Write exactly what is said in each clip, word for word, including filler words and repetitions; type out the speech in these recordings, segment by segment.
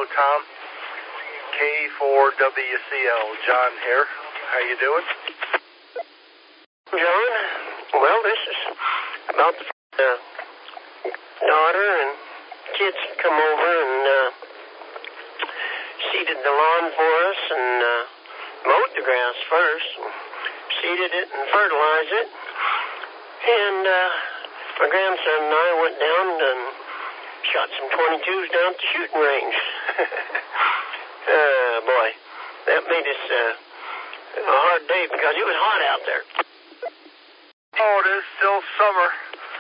Tom. K four W C L, John here. How you doing? John, well, this is about the uh, daughter and kids come over and uh, seeded the lawn for us and uh, mowed the grass first, seeded it and fertilized it. And uh, my grandson and I went down and shot some twenty-twos down at the shooting range. uh, boy, that made us uh, a hard day because it was hot out there. Oh, it is still summer.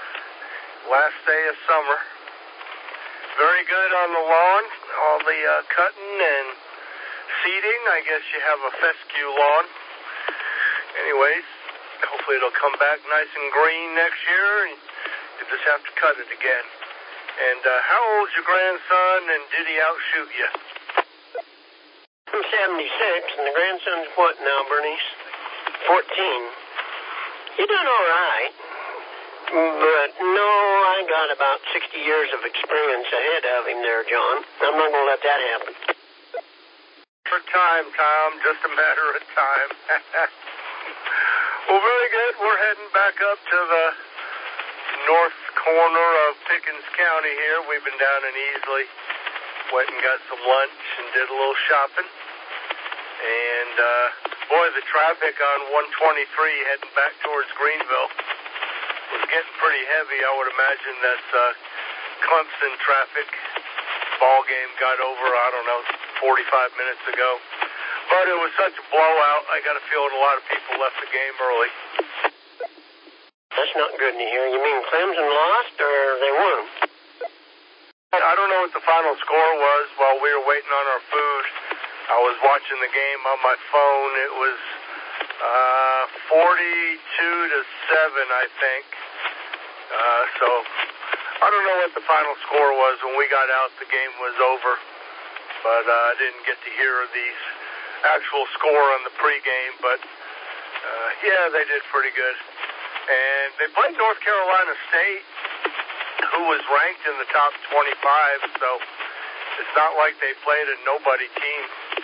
Last day of summer. Very good on the lawn. All the uh, cutting and seeding. I guess you have a fescue lawn. Anyways, hopefully it'll come back nice and green next year, and you just have to cut it again. And uh, how old's your grandson, and did he outshoot you? I'm seventy-six, and the grandson's what now, Bernice? fourteen. You're doing all right. But no, I got about sixty years of experience ahead of him there, John. I'm not going to let that happen. For time, Tom. Just a matter of time. Well, very good. We're heading back up to the north corner of Pickens County here. We've been down in Easley. Went and got some lunch and did a little shopping. And, uh, boy, the traffic on one twenty-three heading back towards Greenville was getting pretty heavy. I would imagine that's uh, Clemson traffic. Ball game got over, I don't know, forty-five minutes ago. But it was such a blowout, I got a feeling a lot of people left the game early. That's not good to hear. You mean Clemson lost or they won? I don't know what the final score was while we were waiting on our food. I was watching the game on my phone. It was uh, forty-two to seven, I think. Uh, so I don't know what the final score was when we got out. The game was over, but uh, I didn't get to hear the actual score on the pregame. But uh, yeah, they did pretty good. And they played North Carolina State, who was ranked in the top twenty-five. So it's not like they played a nobody team.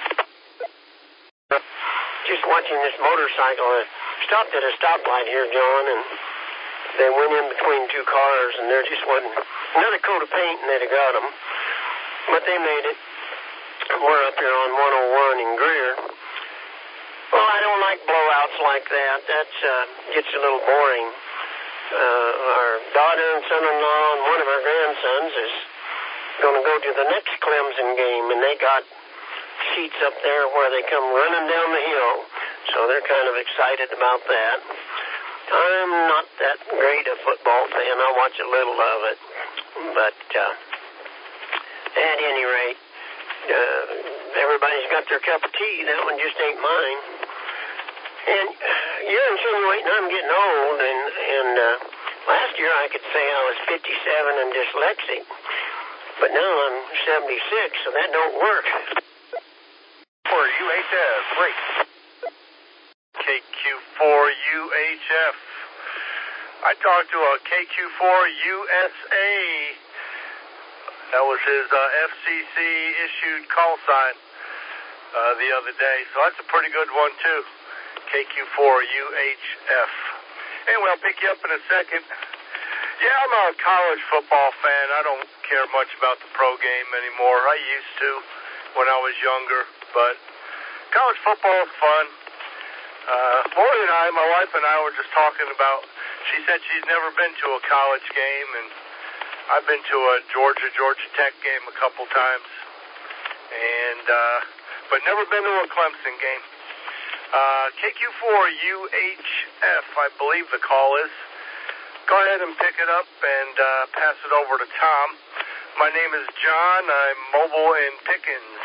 Just watching this motorcycle, uh, stopped at a stoplight here, John, and they went in between two cars, and there just wasn't another coat of paint, and they'd have got them. But they made it. We're up here on one oh one in Greer. Well, I don't like blowouts like that. That uh, gets a little boring. Uh, our daughter and son-in-law and one of our grandsons is going to go to the next Clemson game, and they got seats up there where they come running down the hill, so they're kind of excited about that. I'm not that great a football fan. I watch a little of it, but uh, at any rate, uh, everybody's got their cup of tea. That one just ain't mine. And you're insinuating I'm getting old, and, and uh, last year I could say I was fifty-seven and dyslexic, but now I'm seventy-six, so that don't work. For U H F, great. K Q four U H F. I talked to a K Q four U S A. That was his uh, F C C-issued call sign uh, the other day, so that's a pretty good one, too. K Q four U H F. Anyway, I'll pick you up in a second. Yeah, I'm a college football fan. I don't care much about the pro game anymore. I used to when I was younger, but college football is fun. Uh, Lori and I, my wife and I were just talking about, she said she's never been to a college game, and I've been to a Georgia, Georgia Tech game a couple times, and uh, but never been to a Clemson game. Uh, K Q four U H F, I believe the call is. Go ahead and pick it up and uh, pass it over to Tom. My name is John. I'm mobile in Pickens.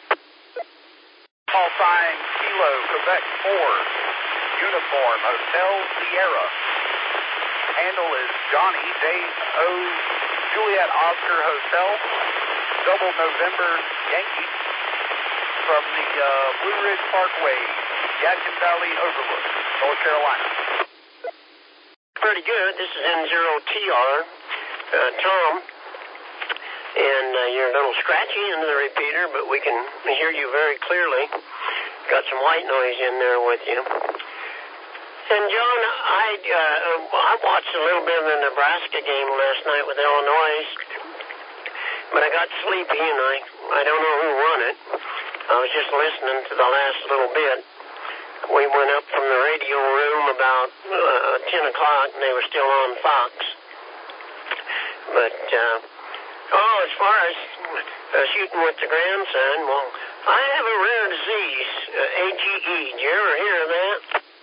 Call sign Kilo Quebec four, Uniform Hotel Sierra. Handle is Johnny J O Juliet Oscar Hotel, Double November Yankee, from the uh, Blue Ridge Parkway, Yadkin Valley Overlook, North Carolina. Pretty good. This is N zero T R. Uh, Tom, and uh, you're a little scratchy into the repeater, but we can hear you very clearly. Got some white noise in there with you. And John, I uh, I watched a little bit of the Nebraska game last night with Illinois, but I got sleepy, and I, I don't know who won it. I was just listening to the last little bit. We went up from the radio room about uh, ten o'clock, and they were still on Fox. But, uh, oh, as far as uh, shooting with the grandson, well, I have a rare disease, uh, A G E. Did you ever hear of that?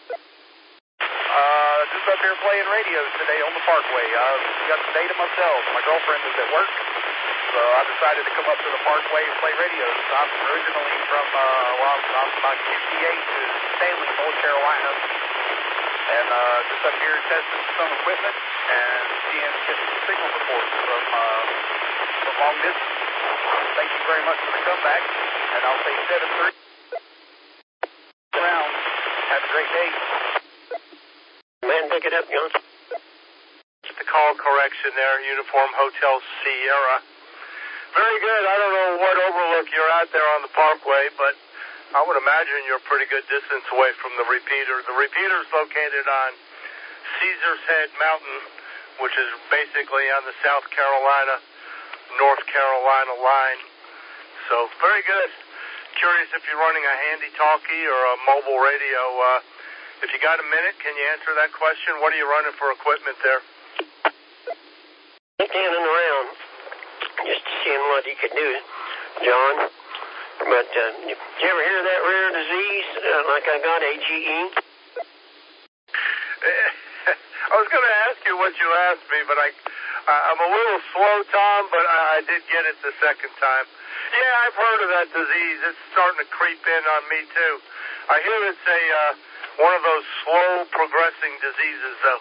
Uh, just up here playing radios today on the Parkway. I've got the data myself. My girlfriend is at work, so I decided to come up to the Parkway and play radios. I'm originally from, uh, well, I'm, I'm about fifty-eight to Stanley, North Carolina, and uh, just up here testing some equipment and seeing getting some signal reports from, uh, from long distance. Thank you very much for the comeback, and I'll say seven three. Round. Have a great day. Man, pick it up, John. The call correction there, Uniform Hotel Sierra. Very good. I don't know what overlook you're at there on the Parkway, but I would imagine you're a pretty good distance away from the repeater. The repeater is located on Caesar's Head Mountain, which is basically on the South Carolina, North Carolina line. So, very good. Curious if you're running a handy-talkie or a mobile radio. Uh, if you got a minute, can you answer that question? What are you running for equipment there? Standing around, just seeing what he could do, John. But uh, did you ever hear that rare disease, uh, like I got A G E? I was going to ask you what you asked me, but I, I'm a little slow, Tom, but I, I did get it the second time. Yeah, I've heard of that disease. It's starting to creep in on me, too. I hear it's a uh, one of those slow progressing diseases, though.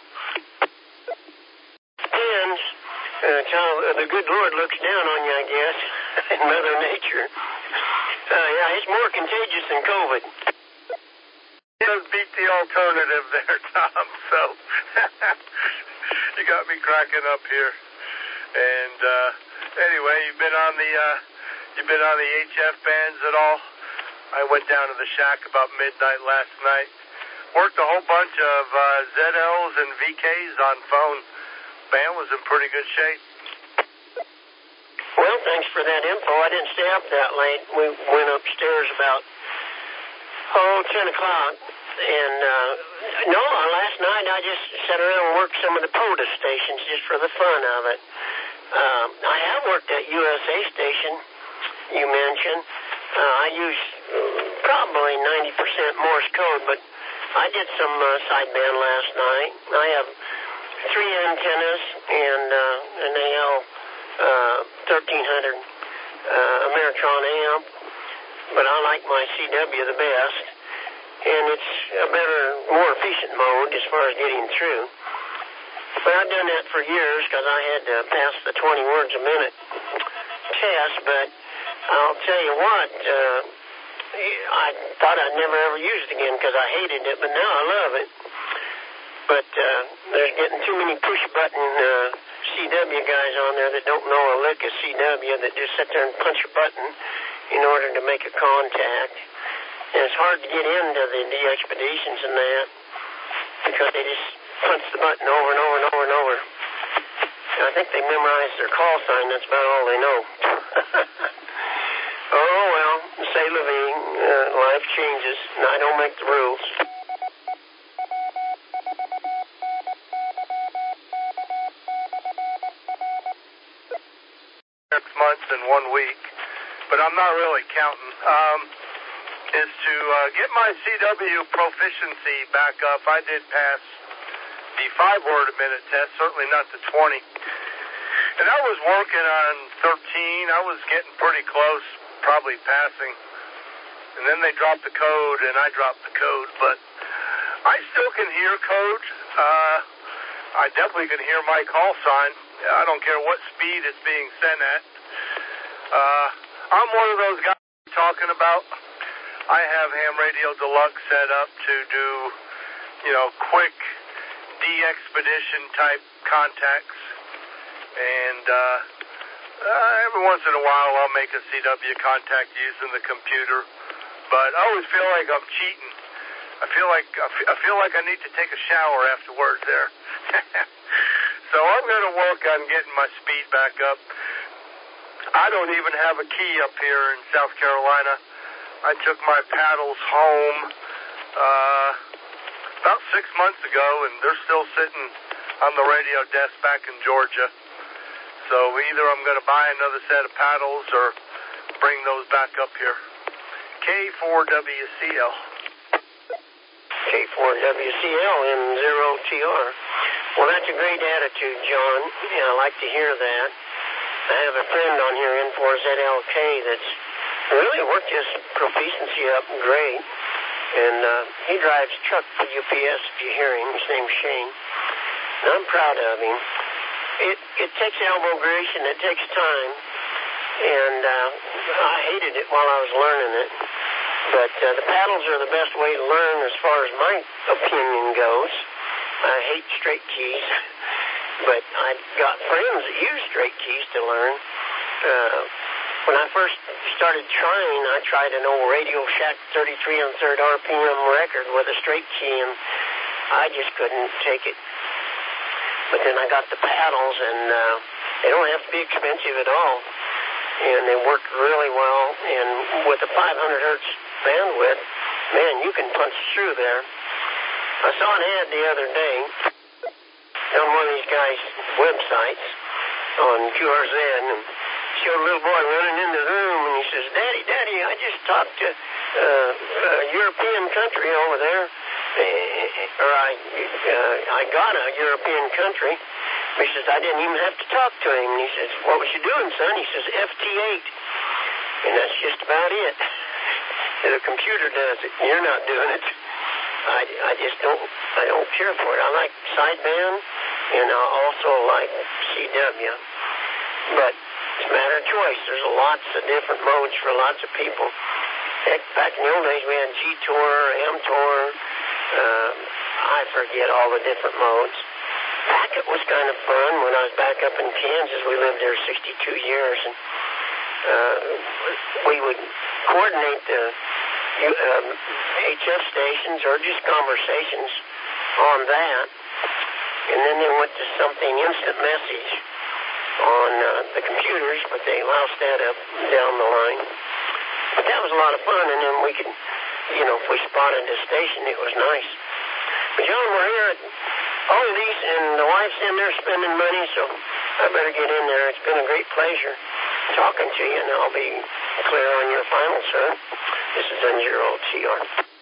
And uh, how the good Lord looks down on you, I guess, in Mother Nature. Uh, yeah, it's more contagious than COVID. It does beat the alternative there, Tom, so you got me cracking up here. And uh, anyway, you've been on the uh, you've been on the H F bands at all? I went down to the shack about midnight last night. Worked a whole bunch of uh, Z Ls and V Ks on phone. Band was in pretty good shape. Well, thanks for that info. I didn't stay up that late. We went upstairs about, oh, ten o'clock. And, uh, no, last night I just sat around and worked some of the POTUS stations just for the fun of it. Um, I have worked at U S A station, you mentioned. Uh, I use probably ninety percent Morse code, but I did some uh, sideband last night. I have three antennas and uh, an A L uh, thirteen hundred uh, Ameritron amp, but I like my C W the best, and it's a better, more efficient mode as far as getting through. But I've done that for years because I had to pass the twenty words a minute test, but I'll tell you what, uh, I thought I'd never ever use it again because I hated it, but now I love it. But uh, there's getting too many push-button uh, C W guys on there that don't know a lick of C W, that just sit there and punch a button in order to make a contact. And it's hard to get into the D-expeditions and that because they just punch the button over and over and over and over. And I think they memorize their call sign. That's about all they know. Oh, well, say la vie, uh, life changes, and I don't make the rules. Six months and one week, but I'm not really counting, um, is to uh, get my C W proficiency back up. I did pass the five-word a minute test, certainly not the twenty. And I was working on thirteen. I was getting pretty close, probably passing. And then they dropped the code, and I dropped the code. But I still can hear code. Uh, I definitely can hear my call sign. I don't care what speed it's being sent at. Uh, I'm one of those guys talking about. I have Ham Radio Deluxe set up to do, you know, quick D-expedition type contacts. And uh, Uh, every once in a while, I'll make a C W contact using the computer, but I always feel like I'm cheating. I feel like I feel, I feel like I need to take a shower afterwards there. So I'm going to work on getting my speed back up. I don't even have a key up here in South Carolina. I took my paddles home uh, about six months ago, and they're still sitting on the radio desk back in Georgia. So either I'm going to buy another set of paddles or bring those back up here. K four W C L. K four W C L M zero T R. Well, that's a great attitude, John. Yeah, I like to hear that. I have a friend on here, N four Z L K, that's really worked his proficiency up great. And uh, he drives truck for U P S, if you hear him. His name's Shane. And I'm proud of him. It it takes elbow grease and it takes time. And uh, I hated it while I was learning it. But uh, the paddles are the best way to learn as far as my opinion goes. I hate straight keys. But I've got friends that use straight keys to learn. Uh, when I first started trying, I tried an old Radio Shack thirty-three and a third R P M record with a straight key, and I just couldn't take it. But then I got the paddles, and uh, they don't have to be expensive at all. And they work really well. And with the five hundred hertz bandwidth, man, you can punch through there. I saw an ad the other day on one of these guys' websites on Q R Z, and showed a little boy running into the room, and he says, Daddy, Daddy, I just talked to uh, a European country over there, uh, or I uh, I got a European country. He says, I didn't even have to talk to him. And he says, what was you doing, son? He says, F T eight. And that's just about it. The computer does it. You're not doing it. I, I just don't, I don't care for it. I like sideband, and I also like C W. But it's a matter of choice. There's lots of different modes for lots of people. Heck, back in the old days, we had G-Tor, M-Tor. Uh, I forget all the different modes. Packet was kind of fun. When I was back up in Kansas, we lived there sixty-two years, and uh, we would coordinate the um, H F stations or just conversations on that, and then they went to something instant message on uh, the computers, but they loused that up down the line. But that was a lot of fun, and then we could, you know, if we spotted a station, it was nice. But John, we're here at Aldi's, and the wife's in there spending money, so I better get in there. It's been a great pleasure talking to you, and I'll be clear on your final, sir. This is N zero T R.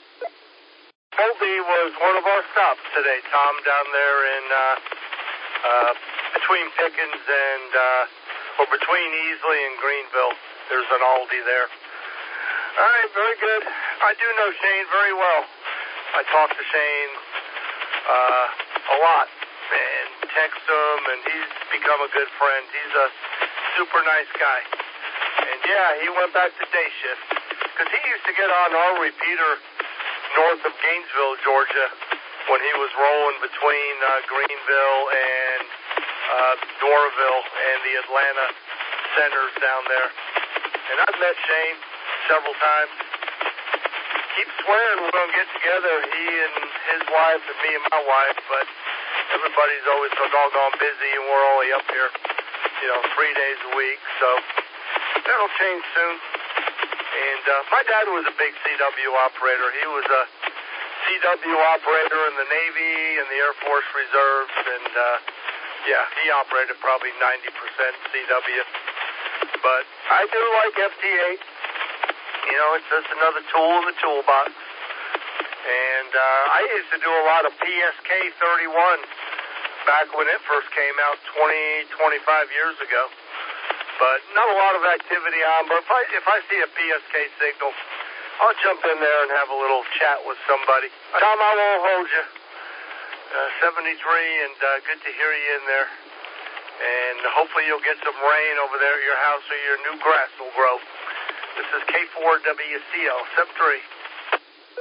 Aldi was one of our stops today, Tom, down there in uh, uh, between Pickens and uh, or between Easley and Greenville. There's an Aldi there. All right, very good. I do know Shane very well. I talk to Shane uh, a lot and text him, and he's become a good friend. He's a super nice guy. And yeah, he went back to day shift because he used to get on our repeater north of Gainesville, Georgia, when he was rolling between uh, Greenville and uh, Doraville and the Atlanta centers down there. And I've met Shane several times. Keep swearing we're going to get together, he and his wife and me and my wife, but everybody's always so doggone busy, and we're only up here, you know, three days a week, so that'll change soon. And uh, my dad was a big C W operator. He was a C W operator in the Navy and the Air Force Reserves, and uh, yeah, he operated probably ninety percent C W. But I do like F T eight. You know, it's just another tool in the toolbox. And uh, I used to do a lot of P S K thirty-one back when it first came out twenty, twenty-five years ago. But not a lot of activity on. But if I, if I see a P S K signal, I'll jump in there and have a little chat with somebody. Tom, I won't hold you. Uh, seventy-three, and uh, good to hear you in there. And hopefully you'll get some rain over there at your house so your new grass will grow. This is K four W C L, step three.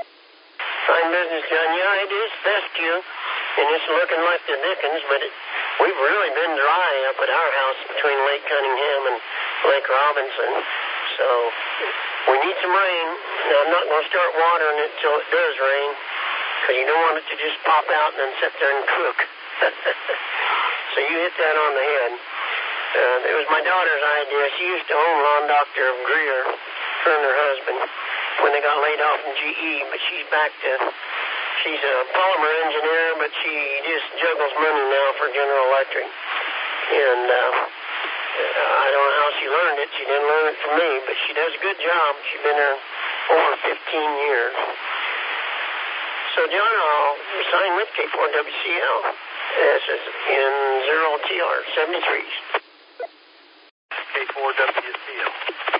Fine business, John. Yeah, it is fescue, and it's looking like the Dickens, but it we've really been dry up at our house between Lake Cunningham and Lake Robinson. So we need some rain. Now, I'm not going to start watering it until it does rain, because you don't want it to just pop out and then sit there and cook. So you hit that on the head. Uh, it was my daughter's idea. She used to own Lawn Doctor of Greer, her and her husband, when they got laid off from G E, but she's back to, she's a polymer engineer, but she just juggles money now for General Electric. And uh, I don't know how she learned it. She didn't learn it from me, but she does a good job. She's been there over fifteen years. So, John, I'll sign with K four W C L. This is in zero T R seventy-threes. K four W C L.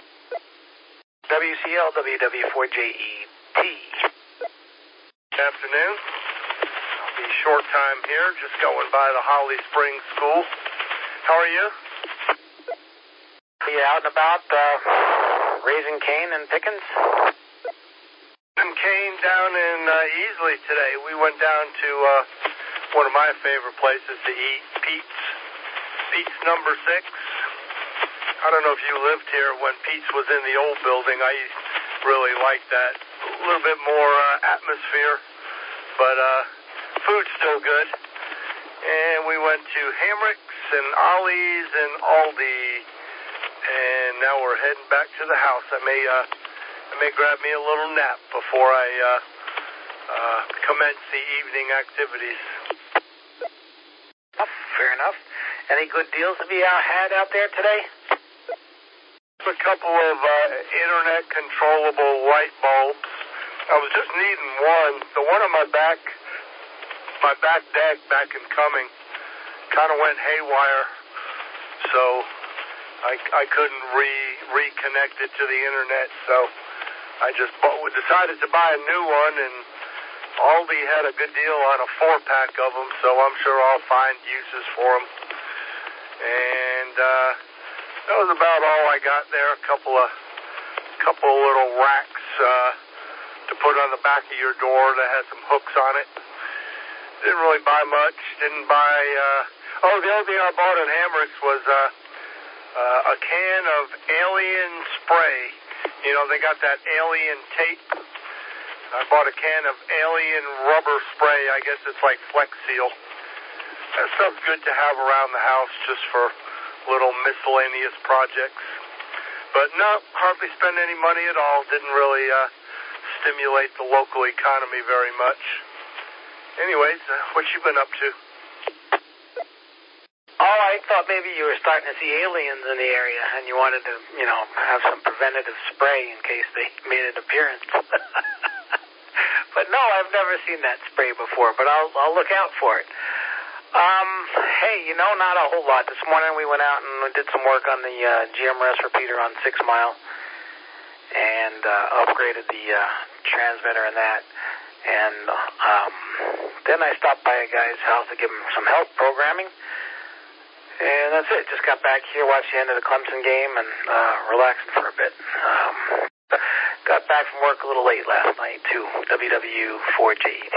W C L, W W four J E T. Good afternoon. I'll be short time here, just going by the Holly Springs School. How are you? Are you out and about uh, raising cane and pickings? And came down in uh, Easley today. We went down to uh, one of my favorite places to eat, Pete's. Pete's number six. I don't know if you lived here when Pete's was in the old building. I really liked that. A little bit more uh, atmosphere, but uh, food's still good. And we went to Hamrick's and Ollie's and Aldi, and now we're heading back to the house. I may, uh, I may grab me a little nap before I uh, uh, commence the evening activities. Oh, fair enough. Any good deals to be out, had out there today? A couple of uh, internet controllable light bulbs. I was just needing one. The one on my back, my back deck, back in Cumming, kind of went haywire, so I, I couldn't re reconnect it to the internet. So I just bought, decided to buy a new one, and Aldi had a good deal on a four pack of them. So I'm sure I'll find uses for them. And uh, that was about all I got there. A couple of couple of little racks uh, to put on the back of your door that had some hooks on it. Didn't really buy much. Didn't buy. Uh, oh, the only thing I bought at Hamrick's was uh, uh, a can of Alien spray. You know, they got that Alien tape. I bought a can of Alien rubber spray. I guess it's like Flex Seal. That stuff's good to have around the house just for little miscellaneous projects. But no, hardly spend any money at all. Didn't really uh, stimulate the local economy very much. Anyways, uh, what you been up to? Oh, I thought maybe you were starting to see aliens in the area and you wanted to, you know, have some preventative spray in case they made an appearance. But no, I've never seen that spray before, but I'll, I'll look out for it. Um, hey, you know, not a whole lot. This morning we went out and we did some work on the uh, G M R S repeater on Six Mile and uh, upgraded the uh, transmitter and that. And um, then I stopped by a guy's house to give him some help programming. And that's it. Just got back here, watched the end of the Clemson game, and uh, relaxed for a bit. Um, got back from work a little late last night, too. W W four J E T.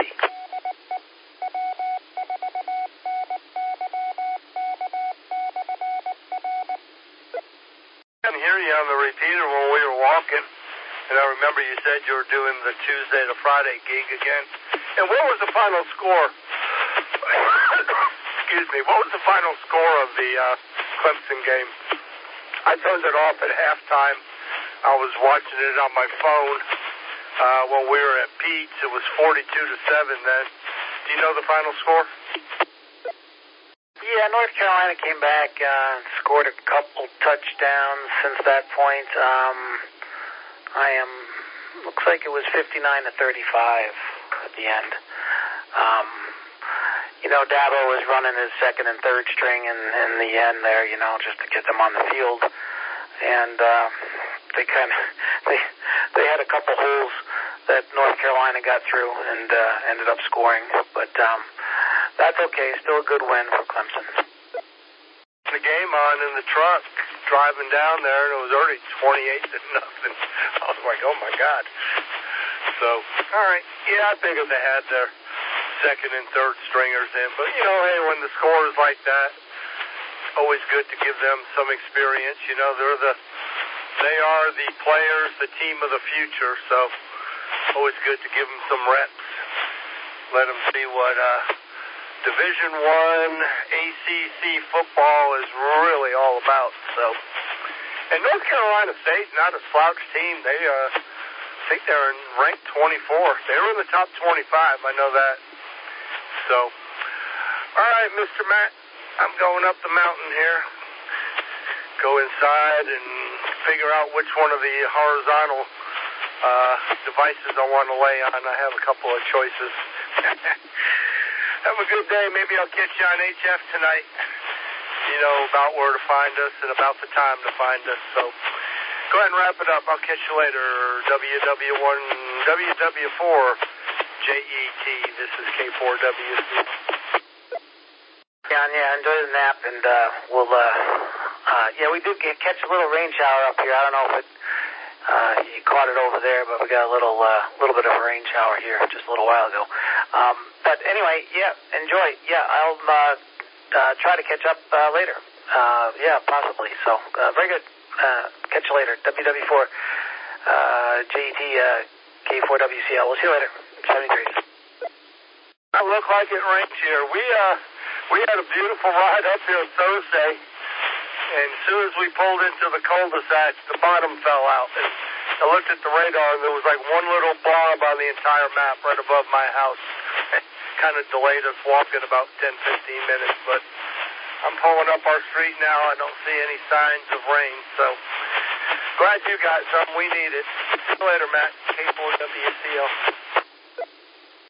I didn't hear you on the repeater when we were walking, and I remember you said you were doing the Tuesday to Friday gig again. And what was the final score? Excuse me. What was the final score of the uh, Clemson game? I turned it off at halftime. I was watching it on my phone uh, when we were at Pete's. It was forty-two to seven then. Do you know the final score? Yeah, North Carolina came back, uh, scored a couple touchdowns since that point. Um, I am, looks like it was fifty-nine to thirty-five at the end. Um, you know, Dabo was running his second and third string in, in the end there, you know, just to get them on the field. And uh, they kind of, they, they had a couple holes that North Carolina got through and uh, ended up scoring. But um, that's okay. Still a good win for Clemson. The game on in the truck, driving down there, and it was already twenty-eight to nothing. I was like, oh my God. So, all right. Yeah, I figured they had their second and third stringers in. But, you know, hey, when the score is like that, it's always good to give them some experience. You know, they're the, they are the players, the team of the future, so always good to give them some reps. Let them see what uh, Division One A C C football is really all about. So, and North Carolina State, not a slouch team. They, uh, I think they're in ranked twenty-four. They were in the top twenty-five. I know that. So, all right, Mister Matt, I'm going up the mountain here. Go inside and figure out which one of the horizontal uh, devices I want to lay on. I have a couple of choices. Have a good day. Maybe I'll catch you on H F tonight. You know about where to find us and about the time to find us. So go ahead and wrap it up. I'll catch you later. W W one, W W four, J E T. This is K four W C. John, yeah, enjoy the nap, and uh, we'll, uh, uh, yeah, we did get, catch a little rain shower up here. I don't know if it, uh, you caught it over there, but we got a little, uh, little bit of a rain shower here just a little while ago. Um, but anyway, yeah, enjoy. Yeah, I'll uh, uh, try to catch up uh, later. Uh, yeah, possibly. So, uh, very good. Uh, catch you later. W W four, uh, J E T, uh, K four W C L. We'll see you later. seventy-three. I look like it rains here. We, uh, we had a beautiful ride up here Thursday, and as soon as we pulled into the cul-de-sac, the bottom fell out. And I looked at the radar, and there was like one little blob on the entire map right above my house. Kind of delayed us walking about ten, fifteen minutes, but I'm pulling up our street now. I don't see any signs of rain, so glad you got some. We need it. See you later, Matt. K four W C L.